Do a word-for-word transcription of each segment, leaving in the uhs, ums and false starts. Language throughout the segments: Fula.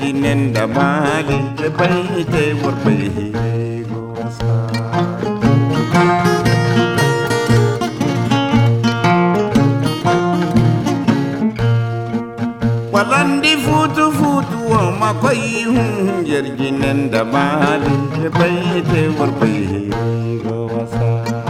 darjinen da mali te bayte worbe go wasa walandi futu futu wa makoy hun darjinen da mali te bayte worbe go wasa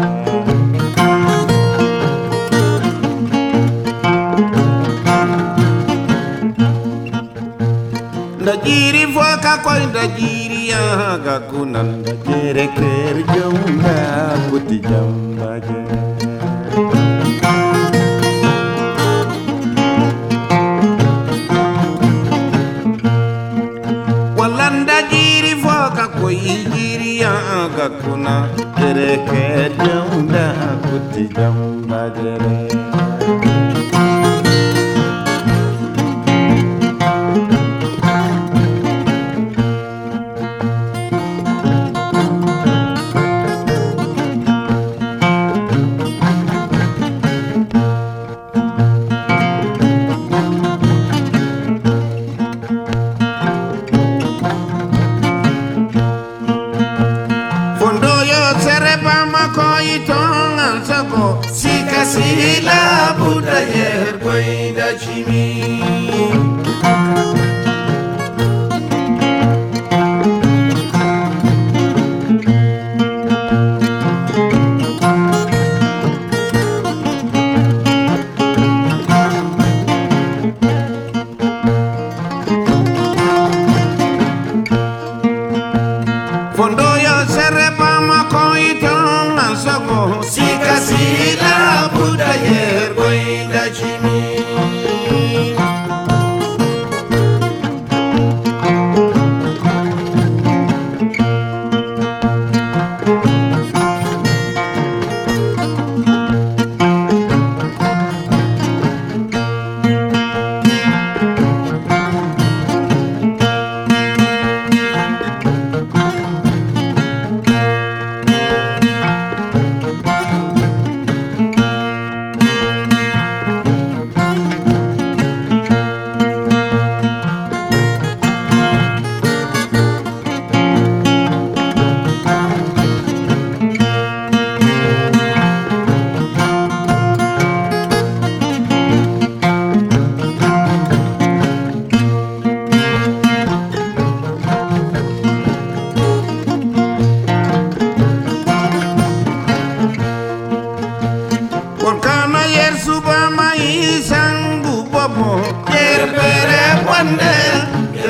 da jiri foka koy da jiri ya ga kunan da jere ker jomba puti jamba je walanda jiri foka koy jiri ya ga kunan jere ker jomba puti jamba jere Sika sila Buddha yer koida chimi Fondo yo serepa makoito nansako Sika sila Buddha yer koida chimi Yer pere wande